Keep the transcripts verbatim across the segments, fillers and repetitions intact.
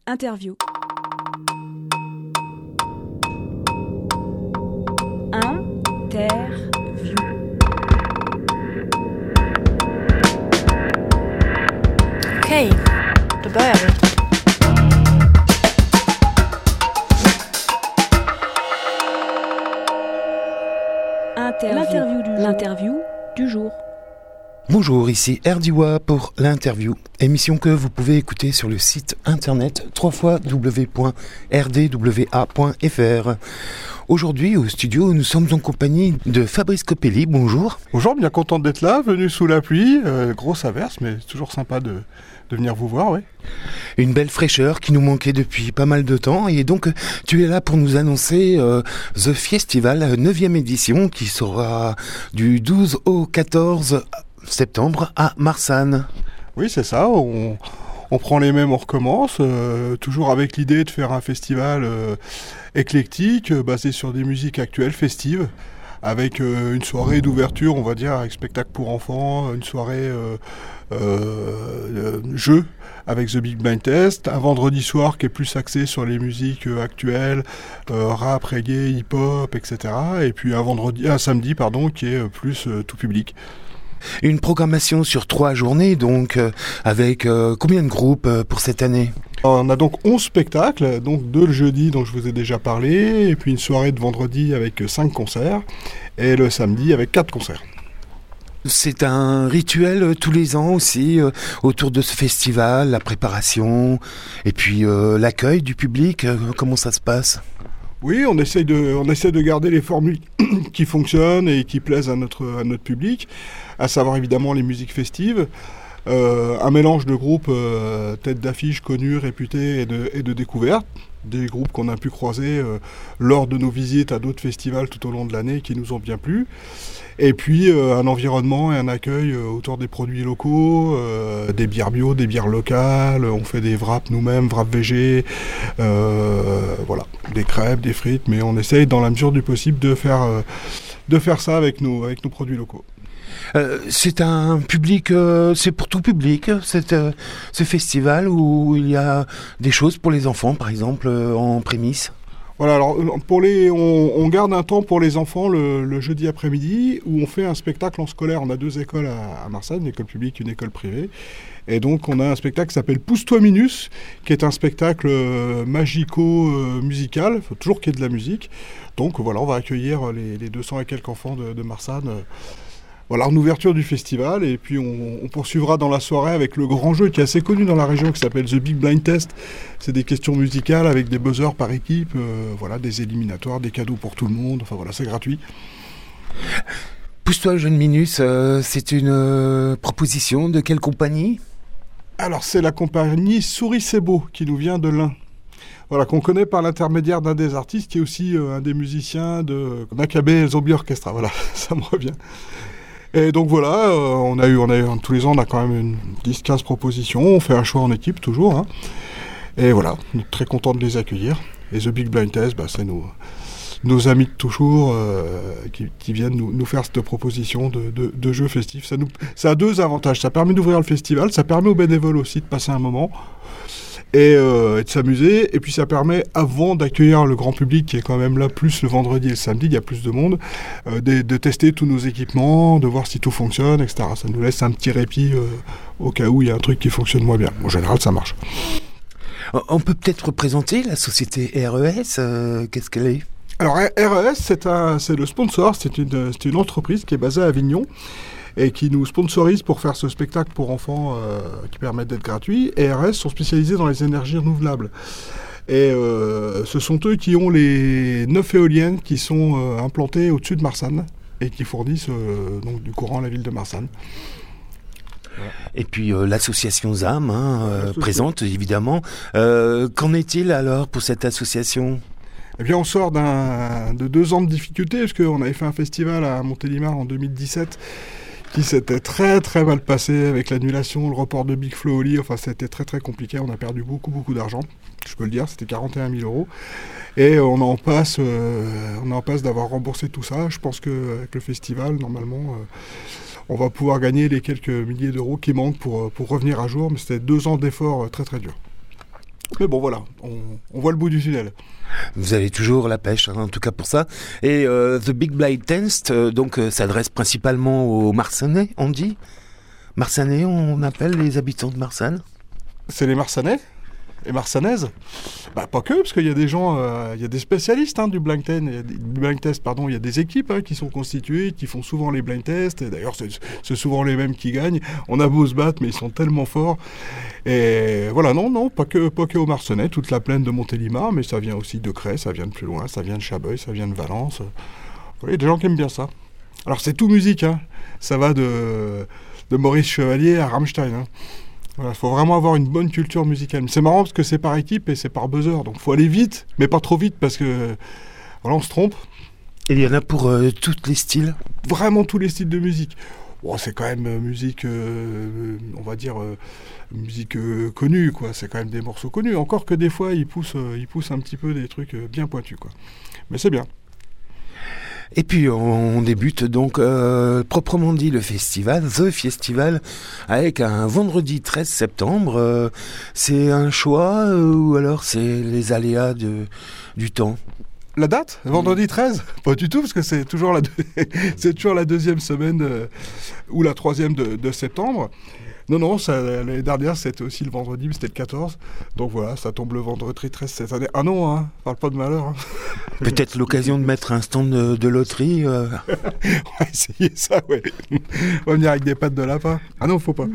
Interview. Interview. Okej, då börjar vi. Interview. L'interview du jour. L'interview du jour. Bonjour, ici Erdiwa pour l'interview, émission que vous pouvez écouter sur le site internet w w w point r d w a point f r. Aujourd'hui, au studio, nous sommes en compagnie de Fabrice Copelli. Bonjour. Bonjour, bien content d'être là, venu sous la pluie, euh, grosse averse, mais c'est toujours sympa de, de venir vous voir, oui. Une belle fraîcheur qui nous manquait depuis pas mal de temps, et donc tu es là pour nous annoncer euh, The Festival, neuvième édition, qui sera du douze au quatorze septembre à Marsanne. Oui, c'est ça, on, on prend les mêmes, on recommence, euh, toujours avec l'idée de faire un festival euh, éclectique, euh, basé sur des musiques actuelles, festives, avec euh, une soirée d'ouverture, on va dire, avec spectacle pour enfants, une soirée euh, euh, jeu avec The Big Blind Test, un vendredi soir qui est plus axé sur les musiques euh, actuelles, euh, rap, reggae, hip-hop, et cetera. Et puis un, vendredi, un samedi pardon, qui est plus euh, tout public. Une programmation sur trois journées, donc euh, avec euh, combien de groupes euh, pour cette année ? On a donc onze spectacles, donc deux le jeudi dont je vous ai déjà parlé, et puis une soirée de vendredi avec cinq concerts, et le samedi avec quatre concerts. C'est un rituel euh, tous les ans aussi, euh, autour de ce festival, la préparation, et puis euh, l'accueil du public, euh, comment ça se passe ? Oui, on essaye de, on essaie de garder les formules qui fonctionnent et qui plaisent à notre, à notre public, à savoir évidemment les musiques festives, euh, un mélange de groupes euh, tête d'affiche connus, réputés et de, et de découvertes, des groupes qu'on a pu croiser euh, lors de nos visites à d'autres festivals tout au long de l'année qui nous ont bien plu. Et puis euh, un environnement et un accueil euh, autour des produits locaux, euh, des bières bio, des bières locales, on fait des wraps nous-mêmes, wraps végé, euh, voilà, des crêpes, des frites, mais on essaye dans la mesure du possible de faire, euh, de faire ça avec nos, avec nos produits locaux. Euh, c'est un public, euh, c'est pour tout public, cette, euh, ce festival où il y a des choses pour les enfants, par exemple, euh, en prémisse. Voilà, alors pour les, on, on garde un temps pour les enfants le, le jeudi après-midi où on fait un spectacle en scolaire. On a deux écoles à, à Marsanne, une école publique, une école privée. Et donc on a un spectacle qui s'appelle Pousse-toi Minus, qui est un spectacle euh, magico-musical, il faut toujours qu'il y ait de la musique. Donc voilà, on va accueillir les, les deux cents et quelques enfants de, de Marsanne. Euh, Voilà, en ouverture du festival, et puis on, on poursuivra dans la soirée avec le grand jeu qui est assez connu dans la région, qui s'appelle The Big Blind Test. C'est des questions musicales avec des buzzers par équipe, euh, voilà, des éliminatoires, des cadeaux pour tout le monde, enfin voilà, c'est gratuit. Pousse-toi jeune Minus, euh, c'est une euh, proposition de quelle compagnie ? Alors c'est la compagnie Souris C'est Beau, qui nous vient de l'Ain. Voilà, qu'on connaît par l'intermédiaire d'un des artistes, qui est aussi euh, un des musiciens de Maccabée Zombie Orchestra, voilà, ça me revient. Et donc voilà, euh, on a eu, on a eu, tous les ans, on a quand même une dix quinze propositions, on fait un choix en équipe toujours, hein. Et voilà, on est très content de les accueillir. Et The Big Blind Test, bah, c'est nos, nos amis de toujours euh, qui, qui viennent nous, nous faire cette proposition de, de, de jeux festifs. Ça, nous, ça a deux avantages, ça permet d'ouvrir le festival, ça permet aux bénévoles aussi de passer un moment et, euh, et de s'amuser, et puis ça permet, avant d'accueillir le grand public qui est quand même là, plus le vendredi et le samedi, il y a plus de monde, euh, de, de tester tous nos équipements, de voir si tout fonctionne, et cetera. Ça nous laisse un petit répit euh, au cas où il y a un truc qui fonctionne moins bien. En général, ça marche. On peut peut-être présenter la société R E S, euh, qu'est-ce qu'elle est ? Alors R E S, c'est, un, c'est le sponsor, c'est une, c'est une entreprise qui est basée à Avignon, et qui nous sponsorise pour faire ce spectacle pour enfants euh, qui permet d'être gratuit. Et R E S sont spécialisés dans les énergies renouvelables. Et euh, ce sont eux qui ont les neuf éoliennes qui sont euh, implantées au-dessus de Marsanne et qui fournissent euh, donc, du courant à la ville de Marsanne. Voilà. Et puis euh, l'association Z A M, hein, euh, présente évidemment. Euh, qu'en est-il alors pour cette association ? Eh bien, on sort d'un, de deux ans de difficultés, parce qu'on avait fait un festival à Montélimar en deux mille dix-sept qui s'était très très mal passé avec l'annulation, le report de Big Flo Oli. Enfin, c'était très très compliqué. On a perdu beaucoup beaucoup d'argent. Je peux le dire, c'était quarante et un mille euros. Et on en passe, euh, on en passe d'avoir remboursé tout ça. Je pense qu'avec le festival, normalement, euh, on va pouvoir gagner les quelques milliers d'euros qui manquent pour, pour revenir à jour. Mais c'était deux ans d'efforts très très durs. Mais bon, voilà, on, on voit le bout du tunnel. Vous avez toujours la pêche, hein, en tout cas pour ça. Et euh, The Big Blind Test, euh, donc, euh, s'adresse principalement aux Marsanais, on dit. Marsanais, on appelle les habitants de Marsanne. C'est les Marsanais et Marsanaises. Bah, pas que, parce qu'il y a des gens, euh, il y a des spécialistes hein, du blind test, il y a des, du blind test, pardon, il y a des équipes hein, qui sont constituées, qui font souvent les blind tests, et d'ailleurs c'est, c'est souvent les mêmes qui gagnent. On a beau se battre, mais ils sont tellement forts. Et voilà, non, non, pas que, pas que au Marsanais, toute la plaine de Montélimar, mais ça vient aussi de Cray, ça vient de plus loin, ça vient de Chabeuil, ça vient de Valence. Voilà, il y a des gens qui aiment bien ça. Alors c'est tout musique, hein. Ça va de, de Maurice Chevalier à Rammstein, hein. Voilà, faut vraiment avoir une bonne culture musicale. Mais c'est marrant parce que c'est par équipe et c'est par buzzer. Donc faut aller vite, mais pas trop vite parce que voilà, on se trompe. Et il y en a pour euh, tous les styles. Vraiment tous les styles de musique. Bon, c'est quand même euh, musique, euh, on va dire, euh, musique euh, connue, quoi. C'est quand même des morceaux connus. Encore que des fois, ils poussent, euh, ils poussent un petit peu des trucs euh, bien pointus, quoi. Mais c'est bien. Et puis on débute donc euh, proprement dit le festival, The Festival, avec un vendredi treize septembre. Euh, c'est un choix euh, ou alors c'est les aléas de, du temps? La date, vendredi treize? Pas du tout, parce que c'est toujours la, deux... c'est toujours la deuxième semaine euh, ou la troisième de, de septembre. Non, non, ça, l'année dernière, c'était aussi le vendredi, mais c'était le quatorze. Donc voilà, ça tombe le vendredi treize cette année. Ah non, hein, parle pas de malheur. Hein. Peut-être l'occasion de mettre un stand de, de loterie. Euh... On va essayer ça, ouais. On va venir avec des pattes de lapin. Ah non, faut pas.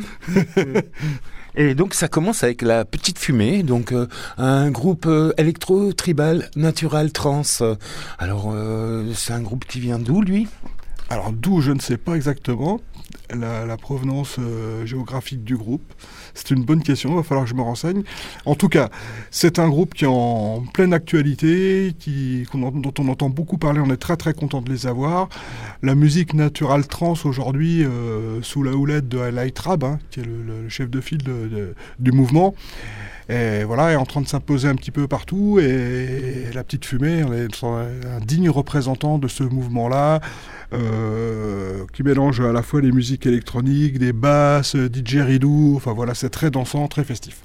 Et donc ça commence avec la Petite Fumée, donc euh, un groupe euh, électro-tribal natural trance. Alors euh, c'est un groupe qui vient d'où, lui ? Alors d'où, je ne sais pas exactement la, la provenance euh, géographique du groupe. C'est une bonne question, il va falloir que je me renseigne. En tout cas, c'est un groupe qui est en pleine actualité, qui, dont on entend beaucoup parler, on est très très content de les avoir. La musique naturale trance aujourd'hui, euh, sous la houlette de Light Rab, hein, qui est le, le chef de file de, de, du mouvement. Et voilà, est en train de s'imposer un petit peu partout, et, et la Petite Fumée, on est un digne représentant de ce mouvement-là, euh, qui mélange à la fois les musiques électroniques, des basses, didgeridoo, enfin voilà, c'est très dansant, très festif.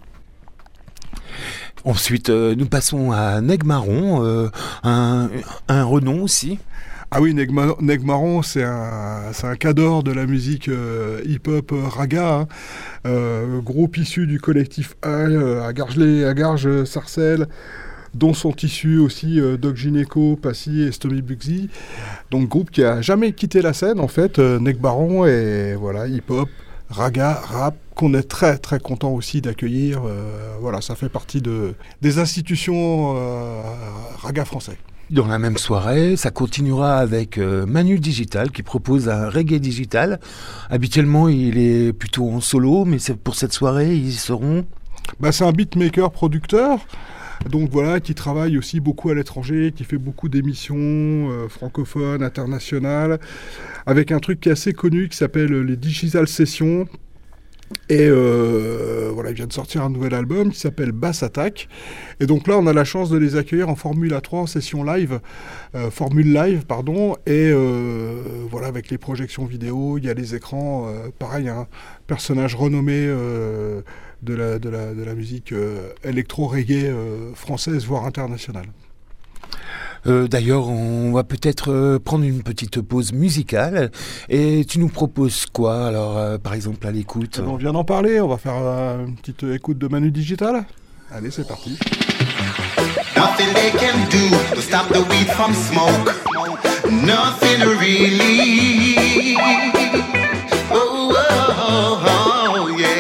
Ensuite, euh, nous passons à Negmarron, euh, un, un renom aussi. Ah oui, Negmarron, c'est un, c'est un cadre de la musique euh, hip-hop euh, raga, hein. euh, groupe issu du collectif A, euh, à Garges, à Garges Sarcelles, dont sont issus aussi euh, Doc Gineco, Passy et Stomy Bugsy. Donc groupe qui a jamais quitté la scène en fait, euh, Negmarron, et voilà, hip-hop, raga, rap, qu'on est très très content aussi d'accueillir. Euh, voilà, ça fait partie de, des institutions euh, raga français. Dans la même soirée, ça continuera avec euh, Manu Digital qui propose un reggae digital. Habituellement, il est plutôt en solo, mais c'est pour cette soirée, ils seront... Bah, c'est un beatmaker producteur, donc voilà, qui travaille aussi beaucoup à l'étranger, qui fait beaucoup d'émissions euh, francophones, internationales, avec un truc qui est assez connu qui s'appelle les Digital Sessions. Et euh, voilà, il vient de sortir un nouvel album qui s'appelle Bass Attack. Et donc là, on a la chance de les accueillir en Formule trois, en session live, euh, Formule Live, pardon. Et euh, voilà, avec les projections vidéo, il y a les écrans. Euh, pareil, un personnage renommé euh, de, la, de, la, de la musique euh, électro-reggae euh, française, voire internationale. Euh, d'ailleurs, on va peut-être euh, prendre une petite pause musicale. Et tu nous proposes quoi, alors, euh, par exemple, à l'écoute ? On vient d'en parler, on va faire euh, une petite écoute de Manu Digital. Allez, c'est parti. Nothing they can do to stop the weed from smoke. Nothing really. Oh, oh, oh, yeah.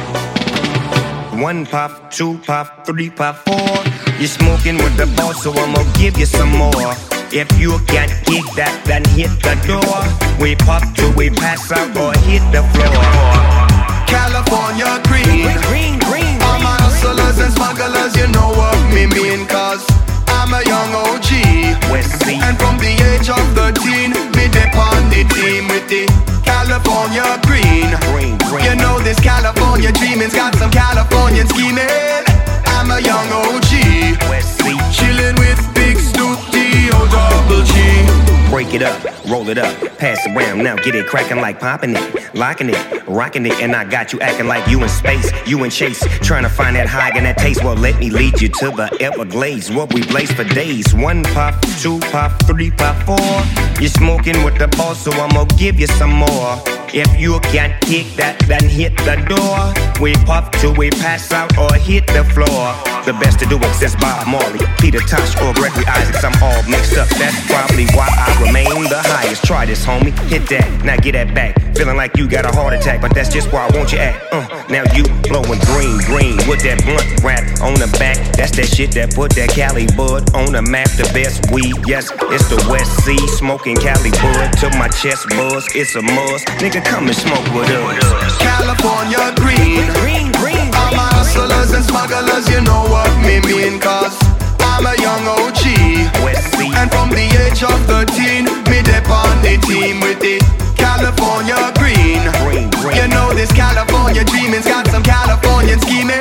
One puff, two puff, three puff, four. You're smoking with the boss, so I'ma give you some more. If you can't kick that, then hit the door. We pop till we pass out or hit the floor. California green, green, green. All my hustlers and smugglers, you know what me mean, cause I'm a young O G. And from the age of thirteen, me dip on the team with the California green. Green, green. You know this California dreaming's got some Californian scheming. I'm a young O G, chillin' with Big Snoop D O double G. Break Shake it up, roll it up, pass it around. Now get it cracking like popping it, locking it, rocking it. And I got you acting like you in space, you in chase, trying to find that high and that taste. Well, let me lead you to the Everglades, what we blaze for days. One puff, two puff, three puff, four. You're smoking with the boss, so I'ma give you some more. If you can't kick that, then hit the door. We puff till we pass out or hit the floor. The best to do it since Bob Marley, Peter Tosh, or Gregory Isaacs. I'm all mixed up, that's probably why I remain the highest. Try this, homie, hit that, now get that back. Feeling like you got a heart attack, but that's just why I want you act. Uh, now you blowing green, green with that blunt rap on the back. That's that shit that put that Cali bud on the map. The best weed, yes, it's the West Sea. Smoking Cali bud till my chest buzz. It's a must, nigga, come and smoke with us. California green, green, green. All my hustlers and smugglers, you know what me mean, cause I'm a young O G. West Sea. And from the age of thirteen, me dip on the team with it. California green. Green, green. You know this California dreaming's got some Californian scheming.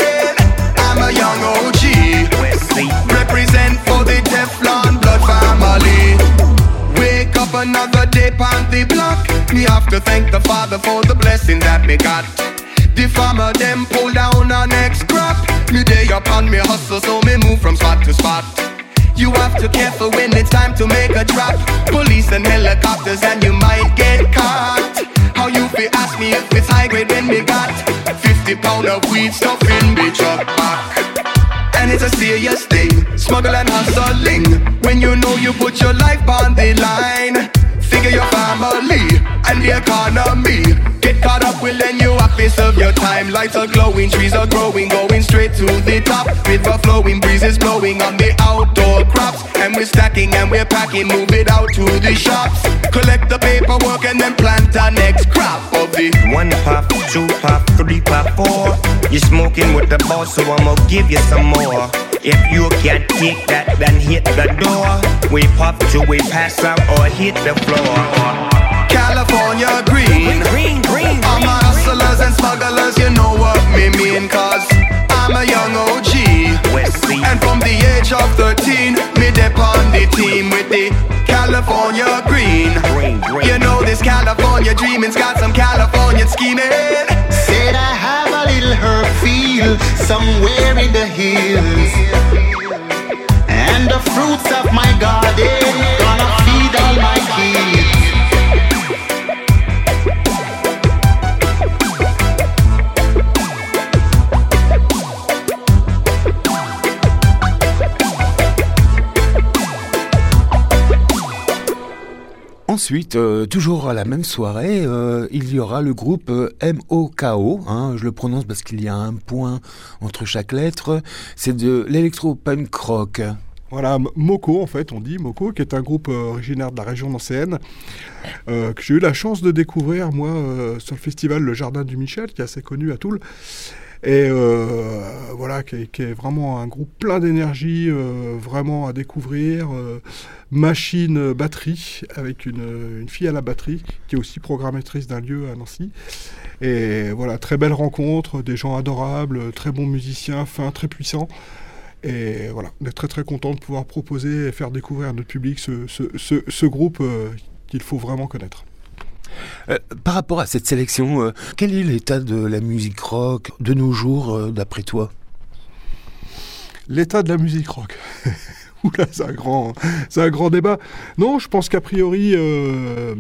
I'm a young O G. West Sea. Represent for the Teflon blood family. Wake up another day on the block. Me have to thank the Father for the blessing that me got. The farmer them pull down our next crop. Me day up on me hustle, so me move from spot to spot. You have to careful when it's time to make a drop. Police and helicopters and you might get caught. How you feel ask me if it's high grade when me got fifty pound of weed stuff in me truck back. And it's a serious thing, smuggle and hustling. When you know you put your life on the line. Figure your family and the economy. Get caught up with then you have to serve your time. Lights are glowing, trees are growing, going straight to the top. River flowing, breezes blowing on the outdoor crops. And we're stacking and we're packing, move it out to the shops. Collect the paperwork and then plant our next crop of the one puff, two puff, three puff, four. You're smoking with the boss, so I'ma give you some more. If you can't kick that, then hit the door. We puff till we pass out or hit the floor. California green, green, green. All my hustlers and smugglers, you know what me mean, cause I'm a young O G. West Sea. And from the age of thirteen, me dip on the team with the California green. Green, green. You know this California dreaming's got some Californian scheming. Said I have a little herb field somewhere in the hills, and the fruits of my garden gonna feed all my kids. Ensuite, euh, toujours à la même soirée, euh, il y aura le groupe euh, M O K O, hein, je le prononce parce qu'il y a un point entre chaque lettre, c'est de l'électro-punk rock. Voilà, Moko en fait, on dit Moko, qui est un groupe euh, originaire de la région nancéenne, euh, que j'ai eu la chance de découvrir, moi, euh, sur le festival Le Jardin du Michel, qui est assez connu à Toul. Et euh, voilà, qui est, qui est vraiment un groupe plein d'énergie, euh, vraiment à découvrir. Euh, machine euh, batterie, avec une, une fille à la batterie, qui est aussi programmatrice d'un lieu à Nancy. Et voilà, très belle rencontre, des gens adorables, très bons musiciens, fins, très puissants. Et voilà, on est très très content de pouvoir proposer et faire découvrir à notre public ce, ce, ce, ce groupe euh, qu'il faut vraiment connaître. Euh, par rapport à cette sélection, euh, quel est l'état de la musique rock de nos jours, euh, d'après toi ? L'état de la musique rock. Oula, c'est un grand, c'est un grand débat. Non, je pense qu'a priori, euh,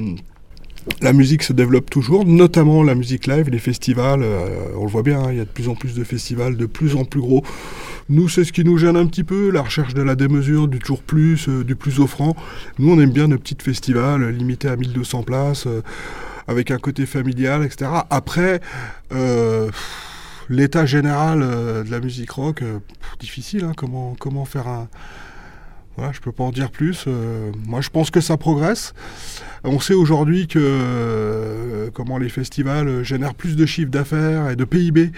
la musique se développe toujours, notamment la musique live, les festivals. Euh, on le voit bien, il hein, y a de plus en plus de festivals, de plus en plus gros. Nous, c'est ce qui nous gêne un petit peu, la recherche de la démesure, du toujours plus, euh, du plus offrant. Nous, on aime bien nos petits festivals euh, limités à mille deux cents places, euh, avec un côté familial, et cetera. Après, euh, l'état général euh, de la musique rock, euh, pff, difficile, hein, comment, comment faire un... Voilà, je peux pas en dire plus. Euh, moi, je pense que ça progresse. On sait aujourd'hui que euh, comment les festivals génèrent plus de chiffre d'affaires et de P I B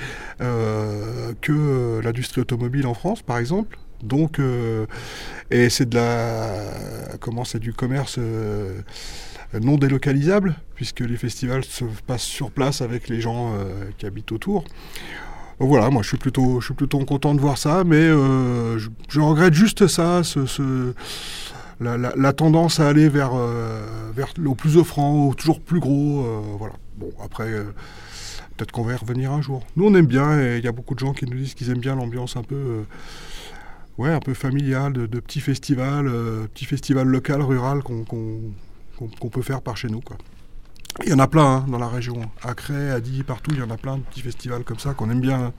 euh, que euh, l'industrie automobile en France, par exemple. Donc, euh, et c'est de la, comment c'est du commerce euh, non délocalisable, puisque les festivals se passent sur place avec les gens euh, qui habitent autour. Voilà, moi je suis plutôt, je suis plutôt content de voir ça, mais euh, je, je regrette juste ça, ce, ce, la, la, la tendance à aller vers, euh, vers le plus offrant, au toujours plus gros. Euh, voilà. Bon, après, euh, peut-être qu'on va y revenir un jour. Nous, on aime bien, et il y a beaucoup de gens qui nous disent qu'ils aiment bien l'ambiance un peu, euh, ouais, un peu familiale, de, de petits festivals, euh, petits festivals local, rural qu'on, qu'on, qu'on, qu'on peut faire par chez nous, quoi. Il y en a plein hein, dans la région. À Cré, à Die, partout, il y en a plein de petits festivals comme ça qu'on aime bien.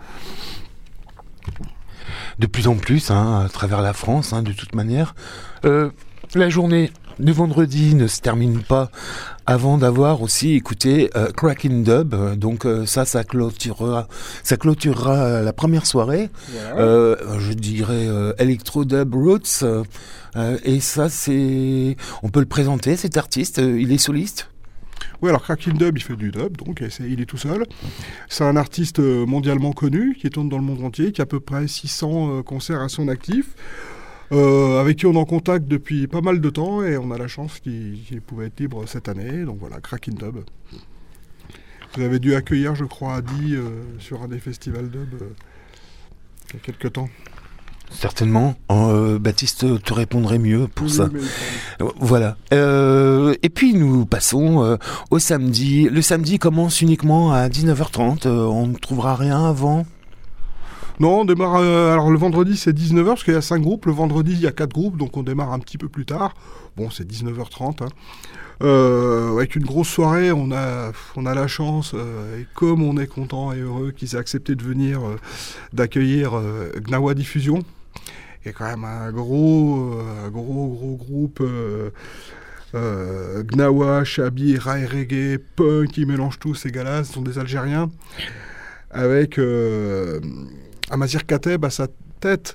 De plus en plus, hein, à travers la France, hein, de toute manière. Euh, la journée de vendredi ne se termine pas avant d'avoir aussi écouté euh, Cracking Dub. Donc euh, ça, ça clôturera, ça clôturera la première soirée. Yeah. Euh, je dirais euh, Electro Dub Roots. Euh, et ça, c'est, on peut le présenter, cet artiste. Euh, il est soliste. Oui, alors Cracking Dub, il fait du dub, donc c'est, il est tout seul. C'est un artiste mondialement connu, qui tourne dans le monde entier, qui a à peu près six cents euh, concerts à son actif, euh, avec qui on est en contact depuis pas mal de temps, et on a la chance qu'il, qu'il pouvait être libre cette année. Donc voilà, Cracking Dub. Vous avez dû accueillir, je crois, à Die euh, sur un des festivals dub euh, il y a quelques temps. Certainement. Euh, Baptiste te répondrait mieux pour oui, ça. Mais... Voilà. Euh, et puis nous passons euh, au samedi. Le samedi commence uniquement à dix-neuf heures trente. Euh, on ne trouvera rien avant. Non, on démarre... Euh, alors le vendredi, c'est dix-neuf heures, parce qu'il y a cinq groupes. Le vendredi, il y a quatre groupes, donc on démarre un petit peu plus tard. Bon, c'est dix-neuf heures trente. Hein. Euh, avec une grosse soirée, on a, on a la chance, euh, et comme on est content et heureux qu'ils aient accepté de venir, euh, d'accueillir euh, Gnawa Diffusion. Il y a quand même un gros, euh, gros, gros groupe euh, euh, Gnawa, Chabi, Rai Reggae, Punk, qui mélangent tous ces gars-là, ce sont des Algériens, avec euh, Amazir Kateb à sa tête.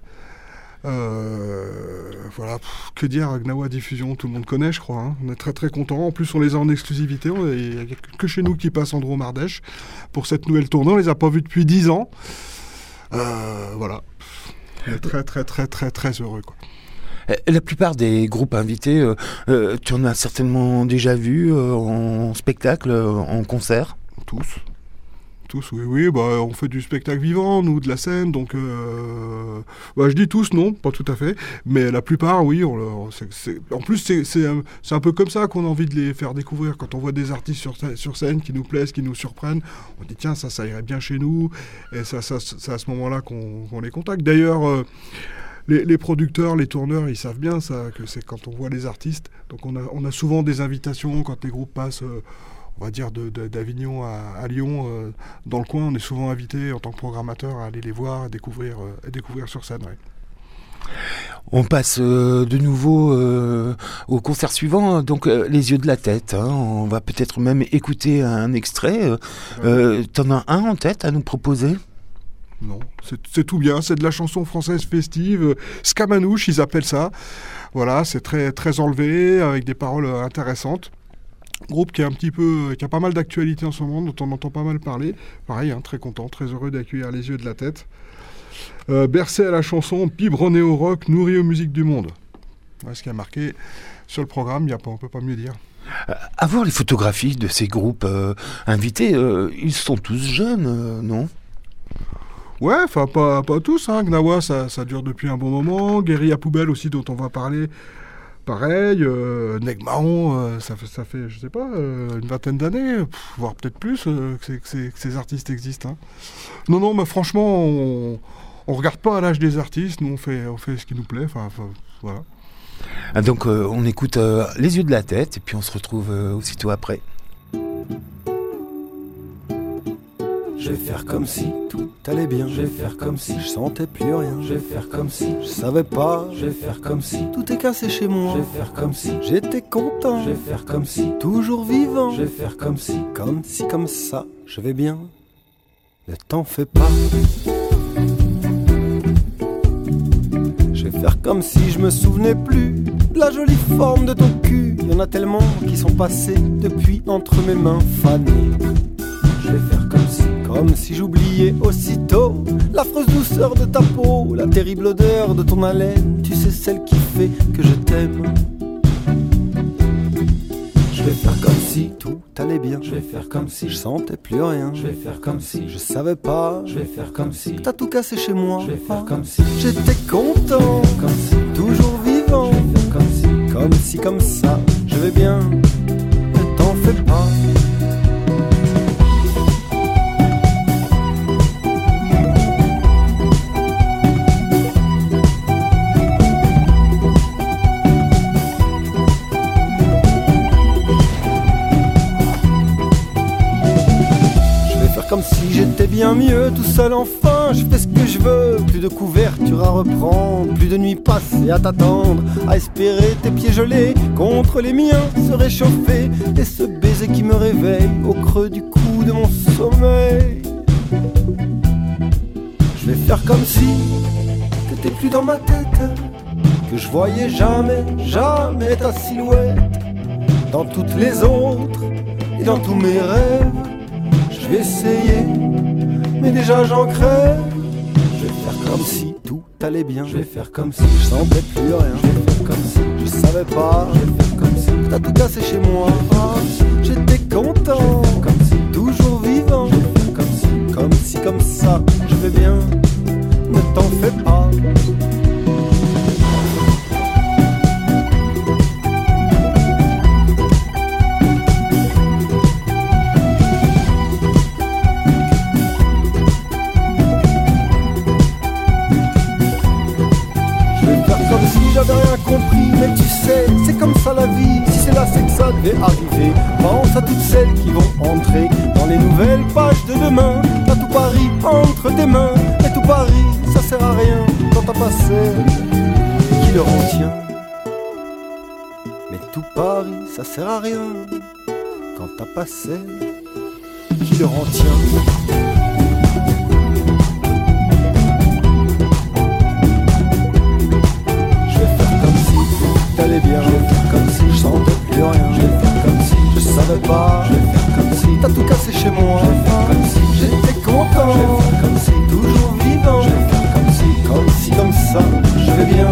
Euh, voilà, pff, que dire, Gnawa Diffusion, tout le monde connaît, je crois. Hein. On est très très contents. En plus, on les a en exclusivité. Il n'y a que chez nous qui passe Andro Mardèche pour cette nouvelle tournée. On les a pas vus depuis dix ans. Euh, voilà. On est très très très très très heureux, quoi. La plupart des groupes invités, euh, euh, tu en as certainement déjà vu euh, en spectacle, euh, en concert. Tous. Tous, oui, oui. Bah, on fait du spectacle vivant, nous, de la scène. Donc, euh... bah, je dis tous, non, pas tout à fait. Mais la plupart, oui. On, c'est, c'est... En plus, c'est, c'est, un, c'est un peu comme ça qu'on a envie de les faire découvrir. Quand on voit des artistes sur, sur scène qui nous plaisent, qui nous surprennent, on dit, tiens, ça, ça irait bien chez nous. Et ça, ça, c'est à ce moment-là qu'on, qu'on les contacte. D'ailleurs... Euh... Les, les producteurs, les tourneurs, ils savent bien ça, que c'est quand on voit les artistes. Donc on a, on a souvent des invitations quand les groupes passent, euh, on va dire, de, de, d'Avignon à, à Lyon. Euh, dans le coin, on est souvent invité en tant que programmateur à aller les voir et découvrir, euh, et découvrir sur scène. Ouais. On passe euh, de nouveau euh, au concert suivant, donc euh, Les Yeux de la Tête. Hein. On va peut-être même écouter un extrait. Euh, ouais. euh, t'en as un en tête à nous proposer ? Non, c'est, c'est tout bien, c'est de la chanson française festive, Scamanouche, ils appellent ça. Voilà, c'est très, très enlevé, avec des paroles intéressantes. Groupe qui est un petit peu, qui a pas mal d'actualité en ce moment, dont on entend pas mal parler. Pareil, hein, très content, très heureux d'accueillir Les Yeux de la Tête. Euh, bercé à la chanson, biberonné au rock, nourri aux musiques du monde. Voilà ce qui a marqué sur le programme, y a pas, on peut pas mieux dire. Euh, à voir les photographies de ces groupes euh, invités, euh, ils sont tous jeunes, euh, non ? Ouais, enfin pas, pas tous, hein. Gnawa ça, ça dure depuis un bon moment, Guérilla Poubelle aussi dont on va parler, pareil, euh, Negmaon, euh, ça, fait, ça fait, je sais pas, euh, une vingtaine d'années, pff, voire peut-être plus, euh, que, c'est, que, c'est, que ces artistes existent. Hein. Non, non, mais franchement, on, on regarde pas à l'âge des artistes, nous on fait, on fait ce qui nous plaît, enfin voilà. Ah, donc euh, on écoute euh, Les Yeux de la Tête et puis on se retrouve euh, aussitôt après. Je vais faire comme si tout allait bien. Je vais faire comme si je sentais plus rien. Je vais faire comme si je savais pas. Je vais faire comme si tout est cassé chez moi. Je vais faire comme si j'étais content. Je vais faire comme si toujours vivant. Je vais faire comme si, comme si, comme ça, je vais bien. Ne t'en fais pas. Je vais faire comme si je me souvenais plus de la jolie forme de ton cul. Il y en a tellement qui sont passés depuis entre mes mains fanées. Je vais faire comme si, comme si j'oubliais aussitôt l'affreuse douceur de ta peau, la terrible odeur de ton haleine, tu sais celle qui fait que je t'aime. Je vais faire comme si tout allait bien. Je vais faire comme si je sentais plus rien. Je vais faire comme si je savais pas. Je vais faire comme si t'as tout cassé chez moi. Je vais faire comme si j'étais content, comme si toujours vivant. Je vais faire comme si, comme ça, je vais bien, ne t'en fais pas. Comme si j'étais bien mieux, tout seul enfin, je fais ce que je veux. Plus de couverture à reprendre, plus de nuits passées à t'attendre, à espérer tes pieds gelés contre les miens se réchauffer. Et ce baiser qui me réveille au creux du cou de mon sommeil. Je vais faire comme si t'étais plus dans ma tête, que je voyais jamais, jamais ta silhouette dans toutes les autres et dans tous mes rêves. Je vais essayer, mais déjà j'en crève. Je vais faire comme si tout allait bien. Je vais faire comme si je sentais plus rien. Je vais faire comme si je savais pas. Je vais faire comme si t'as tout cassé chez moi. Ah, j'étais content, comme si toujours vivant. Je vais faire comme si, comme si, comme ça. Je vais bien, ne t'en fais pas. J'avais rien compris, mais tu sais, c'est comme ça la vie. Si c'est là, c'est que ça devait arriver. Pense à toutes celles qui vont entrer dans les nouvelles pages de demain. T'as tout Paris entre tes mains, et tout Paris, ça sert à rien quand t'as pas celle qui le retient. Mais tout Paris, ça sert à rien quand t'as pas celle qui le retient. T'allais bien, je vais faire comme si je sentais plus rien. Je vais faire comme si je savais pas. Je vais faire comme si t'as tout cassé chez moi. Je vais faire comme si j'étais content. Je vais faire comme si toujours vivant. Je vais faire comme si, comme si, comme ça, je vais bien.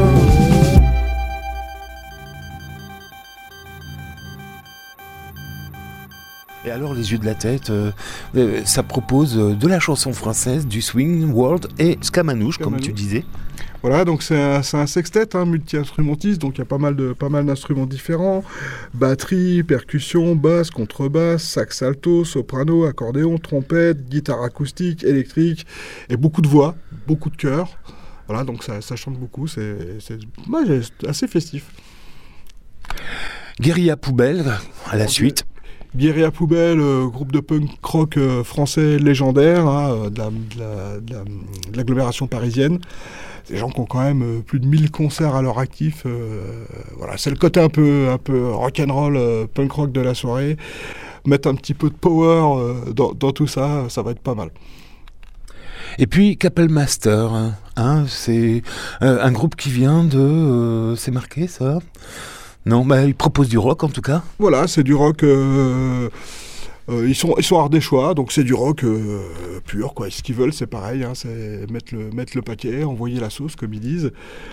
Et alors les yeux de la tête, euh, euh, ça propose de la chanson française, du swing, world et scamanouche, comme tu disais. Voilà, donc c'est un, c'est un sextet, hein, multi-instrumentiste, donc il y a pas mal, de, pas mal d'instruments différents. Batterie, percussion, basse, contrebasse, sax alto, soprano, accordéon, trompette, guitare acoustique, électrique, et beaucoup de voix, beaucoup de chœurs. Voilà, donc ça, ça chante beaucoup, c'est, c'est, ouais, c'est assez festif. Guérilla Poubelle, à la okay. suite. Guérilla Poubelle, euh, groupe de punk rock euh, français légendaire, hein, de, la, de, la, de, la, de l'agglomération parisienne. Des gens qui ont quand même euh, plus de mille concerts à leur actif. Euh, voilà, c'est le côté un peu, un peu rock'n'roll, euh, punk rock de la soirée. Mettre un petit peu de power euh, dans, dans tout ça, ça va être pas mal. Et puis Kapellmaster, hein, hein, c'est euh, un groupe qui vient de... Euh, c'est marqué ça ? Non, bah, il propose du rock en tout cas. Voilà, c'est du rock... Euh, euh, ils sont, ils sont ardéchois, donc c'est du rock euh, pur, quoi. Ce qu'ils veulent, c'est pareil, hein, c'est mettre le, mettre le paquet, envoyer la sauce, comme ils disent.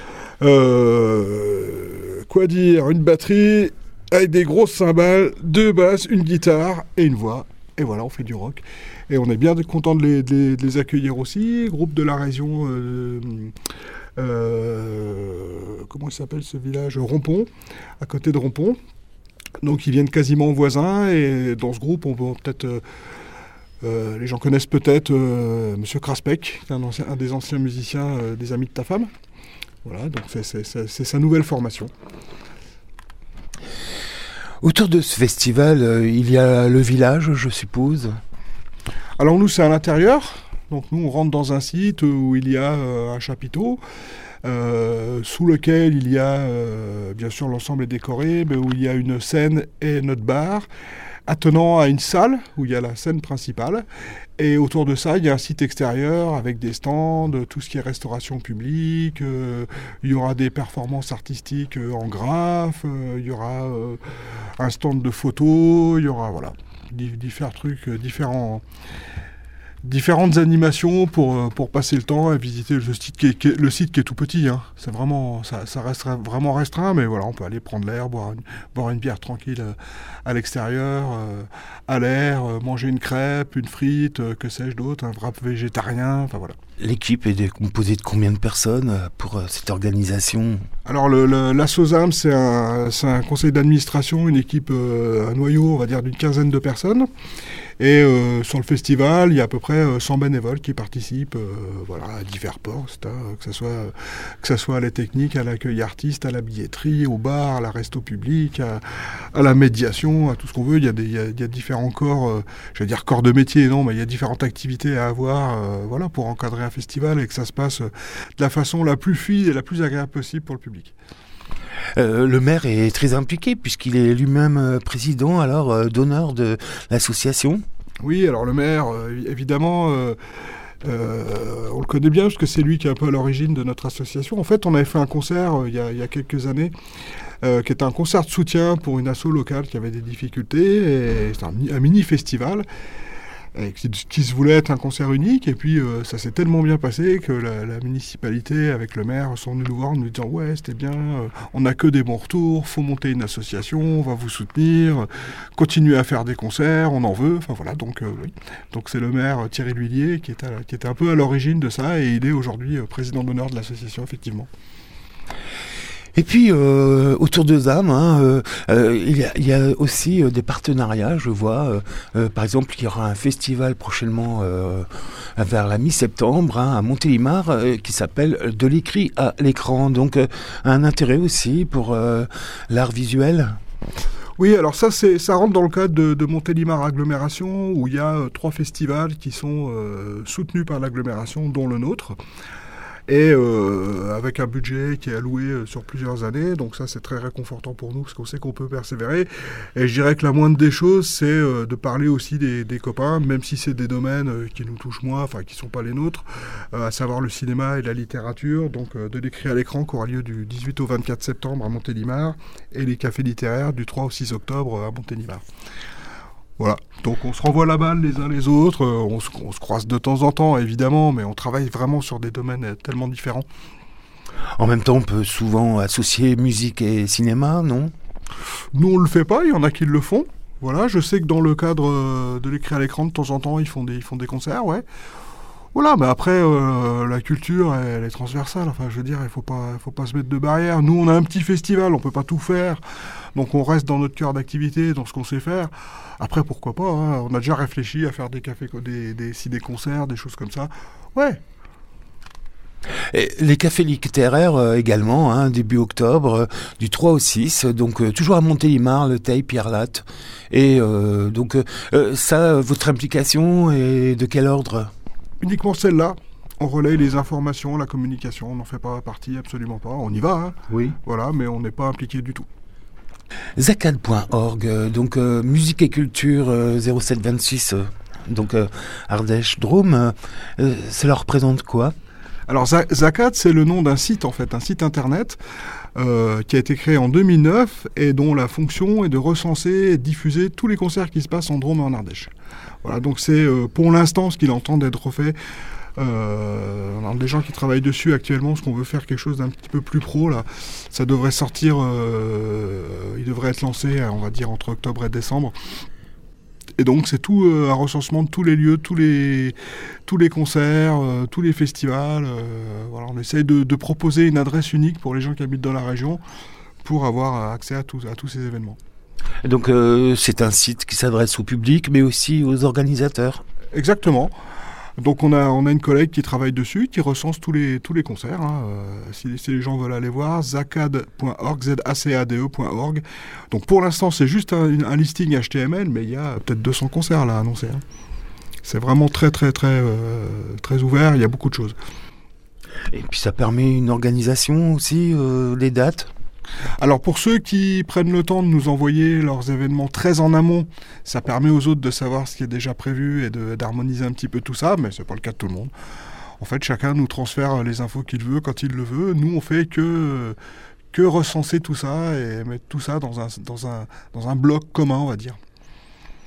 Euh, quoi dire ? Une batterie avec des grosses cymbales, deux basses, une guitare et une voix. Et voilà, on fait du rock. Et on est bien content de les, de les, de les accueillir aussi. Groupe de la région... Euh, Euh, comment il s'appelle ce village ? Rompont, à côté de Rompont. Donc ils viennent quasiment voisins et dans ce groupe on peut peut-être euh, euh, les gens connaissent peut-être euh, Monsieur Kraspek, un, ancien, un des anciens musiciens euh, des Amis de ta femme. Voilà, donc c'est, c'est, c'est, c'est sa nouvelle formation. Autour de ce festival, euh, il y a le village, je suppose. Alors nous c'est à l'intérieur. Donc nous, on rentre dans un site où il y a euh, un chapiteau, euh, sous lequel il y a, euh, bien sûr, l'ensemble est décoré, mais où il y a une scène et notre bar, attenant à une salle où il y a la scène principale. Et autour de ça, il y a un site extérieur avec des stands, tout ce qui est restauration publique. Euh, il y aura des performances artistiques euh, en graphe, euh, il y aura euh, un stand de photos, il y aura, voilà, différents trucs, euh, différents... différentes animations pour, pour passer le temps et visiter le site qui est, qui est, le site qui est tout petit. Hein. C'est vraiment, ça, ça reste vraiment restreint, mais voilà, on peut aller prendre l'air, boire une, boire une bière tranquille à l'extérieur, euh, à l'air, euh, manger une crêpe, une frite, euh, que sais-je d'autre, un wrap végétarien, enfin voilà. L'équipe est composée de combien de personnes pour euh, cette organisation ? Alors le, le, la SOSAM, c'est un, c'est un conseil d'administration, une équipe, euh, un noyau, on va dire, d'une quinzaine de personnes. Et euh, sur le festival, il y a à peu près euh, cent bénévoles qui participent euh, voilà, à divers postes, hein, que ce soit, que ça soit à la technique, à l'accueil artiste, à la billetterie, au bar, à la resto public, à, à la médiation, à tout ce qu'on veut. Il y a, des, il y a, il y a différents corps, euh, je vais dire corps de métier, non, mais il y a différentes activités à avoir euh, voilà, pour encadrer un festival et que ça se passe de la façon la plus fluide et la plus agréable possible pour le public. Euh, le maire est très impliqué puisqu'il est lui-même euh, président alors euh, d'honneur de l'association. Oui, alors le maire, euh, évidemment, euh, euh, on le connaît bien parce que c'est lui qui est un peu à l'origine de notre association. En fait, on avait fait un concert euh, il, y a, il y a quelques années euh, qui était un concert de soutien pour une asso locale qui avait des difficultés. Et c'est un, un mini-festival. Qui, qui se voulait être un concert unique, et puis euh, ça s'est tellement bien passé que la, la municipalité avec le maire sont venus nous voir en nous disant ouais c'était bien, euh, on n'a que des bons retours, faut monter une association, on va vous soutenir, continuer à faire des concerts, on en veut, enfin voilà, donc euh, oui. Donc c'est le maire Thierry L'Huillier qui était, qui était un peu à l'origine de ça, et il est aujourd'hui euh, président d'honneur de l'association, effectivement. Et puis, euh, autour de ZAM, hein, euh, euh, il, y a, il y a aussi euh, des partenariats, je vois. Euh, euh, par exemple, il y aura un festival prochainement euh, vers la mi-septembre hein, à Montélimar euh, qui s'appelle « De l'écrit à l'écran ». Donc, euh, un intérêt aussi pour euh, l'art visuel. Oui, alors ça, c'est, ça rentre dans le cadre de, de Montélimar Agglomération, où il y a euh, trois festivals qui sont euh, soutenus par l'agglomération, dont le nôtre. Et euh, avec un budget qui est alloué euh, sur plusieurs années, donc ça c'est très réconfortant pour nous parce qu'on sait qu'on peut persévérer. Et je dirais que la moindre des choses, c'est euh, de parler aussi des, des copains, même si c'est des domaines euh, qui nous touchent moins, enfin qui ne sont pas les nôtres, euh, à savoir le cinéma et la littérature, donc euh, de l'écrit à l'écran qui aura lieu du dix-huit au vingt-quatre septembre à Montélimar, et les cafés littéraires du trois au six octobre à Montélimar. Voilà, donc on se renvoie la balle les uns les autres, euh, on, se, on se croise de temps en temps évidemment, mais on travaille vraiment sur des domaines tellement différents. En même temps, on peut souvent associer musique et cinéma, non ? Nous on le fait pas, il y en a qui le font. Voilà, je sais que dans le cadre euh, de l'écrit à l'écran, de temps en temps, ils font des, ils font des concerts, ouais. Voilà, mais après, euh, la culture, elle, elle est transversale. Enfin, je veux dire, il faut pas, faut pas se mettre de barrière. Nous, on a un petit festival, on peut pas tout faire. Donc, on reste dans notre cœur d'activité, dans ce qu'on sait faire. Après, pourquoi pas, hein, on a déjà réfléchi à faire des cafés, des, des, des concerts, des choses comme ça. Ouais. Et les cafés littéraires euh, également, hein, début octobre, euh, du trois au six, donc euh, toujours à Montélimar, le Teil, Pierre Latte. Et euh, donc, euh, ça, votre implication est de quel ordre ? Uniquement celle-là. On relaye les informations, la communication, on n'en fait pas partie, absolument pas. On y va, hein. Oui. Voilà, mais on n'est pas impliqué du tout. Zacad point org, euh, donc euh, musique et culture euh, zéro sept vingt-six, euh, donc euh, Ardèche, Drôme, euh, ça leur représente quoi ? Alors Zacad, c'est le nom d'un site en fait, un site internet euh, qui a été créé en deux mille neuf et dont la fonction est de recenser et de diffuser tous les concerts qui se passent en Drôme et en Ardèche. Voilà, donc c'est euh, pour l'instant ce qu'il entend d'être fait. Euh, on a des gens qui travaillent dessus actuellement, parce qu'on veut faire quelque chose d'un petit peu plus pro là. Ça devrait sortir, euh, il devrait être lancé, on va dire entre octobre et décembre. Et donc c'est tout euh, un recensement de tous les lieux, tous les tous les concerts, euh, tous les festivals. Euh, voilà, on essaye de, de proposer une adresse unique pour les gens qui habitent dans la région pour avoir accès à, tout, à tous ces événements. Donc euh, c'est un site qui s'adresse au public, mais aussi aux organisateurs. Exactement. Donc on a, on a une collègue qui travaille dessus, qui recense tous les, tous les concerts. Hein. Euh, si, si les gens veulent aller voir, zacad point org, z a c a d e point org. Donc pour l'instant c'est juste un, un listing H T M L, mais il y a peut-être deux cents concerts là annoncés. Hein. C'est vraiment très très très euh, très ouvert, il y a beaucoup de choses. Et puis ça permet une organisation aussi, euh, les dates. Alors pour ceux qui prennent le temps de nous envoyer leurs événements très en amont, ça permet aux autres de savoir ce qui est déjà prévu et de, d'harmoniser un petit peu tout ça, mais c'est pas le cas de tout le monde. En fait, chacun nous transfère les infos qu'il veut quand il le veut. Nous, on fait que, que recenser tout ça et mettre tout ça dans un, dans un, dans un bloc commun, on va dire.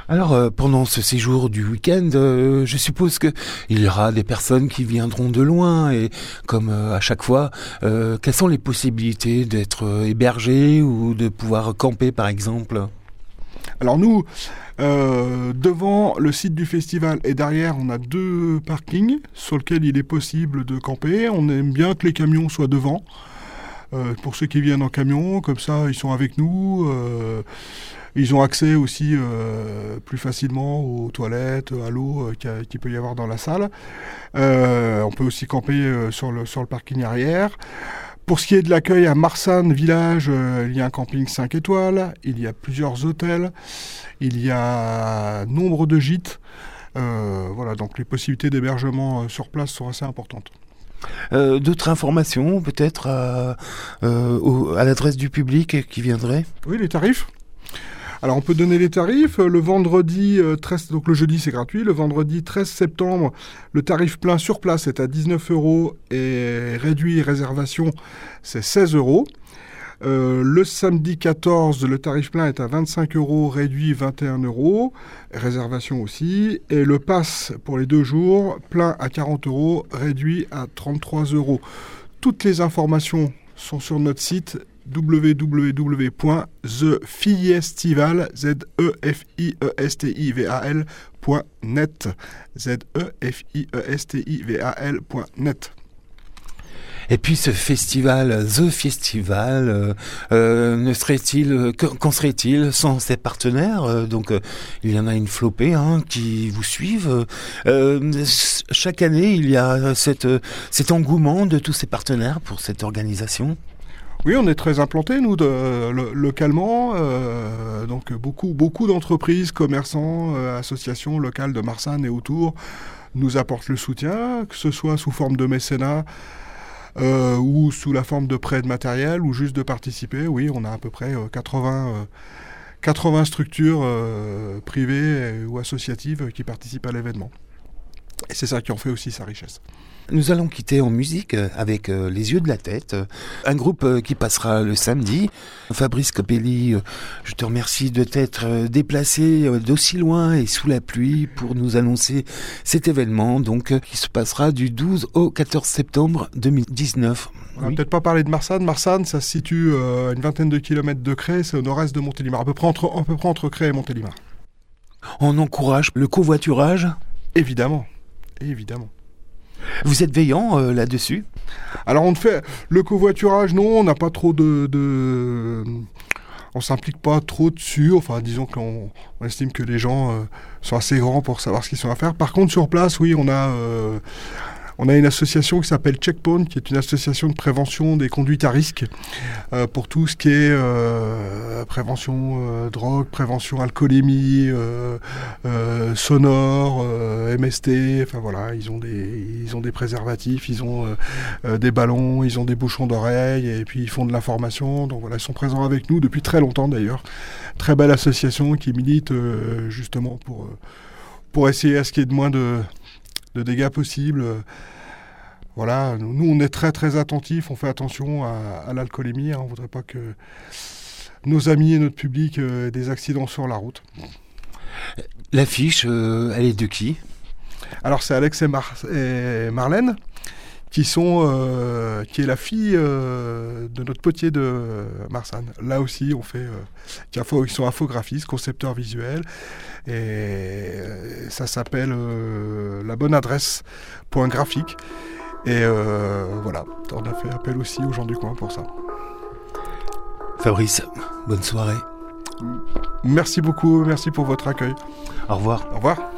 Alors, euh, pendant ce séjour du week-end, euh, je suppose qu'il y aura des personnes qui viendront de loin et comme euh, à chaque fois, euh, quelles sont les possibilités d'être euh, hébergés ou de pouvoir camper par exemple ? Alors nous, euh, devant le site du festival et derrière, on a deux parkings sur lesquels il est possible de camper. On aime bien que les camions soient devant. Euh, pour ceux qui viennent en camion, comme ça, ils sont avec nous. Euh, Ils ont accès aussi euh, plus facilement aux toilettes, à l'eau euh, qu'il peut y avoir dans la salle. Euh, on peut aussi camper euh, sur, le, sur le parking arrière. Pour ce qui est de l'accueil à Marsanne village, euh, il y a un camping cinq étoiles, il y a plusieurs hôtels, il y a nombre de gîtes. Euh, voilà, donc les possibilités d'hébergement euh, sur place sont assez importantes. Euh, d'autres informations peut-être à, euh, au, à l'adresse du public qui viendrait ? Oui, les tarifs. Alors on peut donner les tarifs. Le vendredi treize, donc le jeudi c'est gratuit. Le vendredi treize septembre, le tarif plein sur place est à dix-neuf euros et réduit réservation c'est seize euros. Euh, le samedi quatorze, le tarif plein est à vingt-cinq euros, réduit vingt et un euros, réservation aussi. Et le pass pour les deux jours, plein à quarante euros, réduit à trente-trois euros. Toutes les informations sont sur notre site w w w point the fiestival point net z e f i e s t i v a l point net. Et puis ce festival, The Festival, euh, euh, ne serait-il, qu'en serait-il sans ses partenaires ? euh, Donc euh, il y en a une flopée hein, qui vous suivent. Euh, chaque année, il y a cette, cet engouement de tous ces partenaires pour cette organisation. Oui, on est très implantés, nous, de, le, localement. Euh, donc beaucoup, beaucoup d'entreprises, commerçants, euh, associations locales de Marsanne et autour nous apportent le soutien, que ce soit sous forme de mécénat, Euh, ou sous la forme de prêt de matériel, ou juste de participer. Oui, on a à peu près euh, quatre-vingts, euh, quatre-vingts structures euh, privées ou associatives qui participent à l'événement. Et c'est ça qui en fait aussi sa richesse. Nous allons quitter en musique avec euh, Les Yeux de la Tête, un groupe euh, qui passera le samedi. Fabrice Copelli, euh, je te remercie de t'être euh, déplacé euh, d'aussi loin et sous la pluie pour nous annoncer cet événement donc euh, qui se passera du douze au quatorze septembre deux mille dix-neuf. On va oui. peut-être pas parler de Marsanne. Marsanne, ça se situe euh, à une vingtaine de kilomètres de Cré, c'est au nord-est de Montélimar, à peu près entre, à peu près entre Cré et Montélimar. On encourage le covoiturage ? Évidemment, évidemment. Vous êtes veillant euh, là-dessus ? Alors on fait le covoiturage, non, on n'a pas trop de, de... on s'implique pas trop dessus. Enfin, disons qu'on on estime que les gens euh, sont assez grands pour savoir ce qu'ils sont à faire. Par contre, sur place, oui, on a euh, on a une association qui s'appelle Checkpoint, qui est une association de prévention des conduites à risque euh, pour tout ce qui est euh, prévention euh, drogue, prévention alcoolémie, euh, euh, sonore, euh, M S T. Enfin voilà, ils ont des ils ont des préservatifs, ils ont euh, euh, des ballons, ils ont des bouchons d'oreilles et puis ils font de l'information. Donc voilà, ils sont présents avec nous depuis très longtemps d'ailleurs. Très belle association qui milite euh, justement pour euh, pour essayer à ce qu'il y ait de moins de de dégâts possibles. Voilà, nous on est très très attentifs, on fait attention à, à l'alcoolémie, hein, on ne voudrait pas que nos amis et notre public euh, aient des accidents sur la route. L'affiche, euh, elle est de qui ? Alors c'est Alex et, Mar- et Marlène, qui sont, euh, qui est la fille euh, de notre potier de Marsanne. Là aussi, on fait, euh, ils sont infographistes, concepteurs visuels, et ça s'appelle euh, la bonne adresse point graphique. Et euh, voilà, on a fait appel aussi aux gens du coin pour ça. Fabrice, bonne soirée. Merci beaucoup, merci pour votre accueil. Au revoir. Au revoir.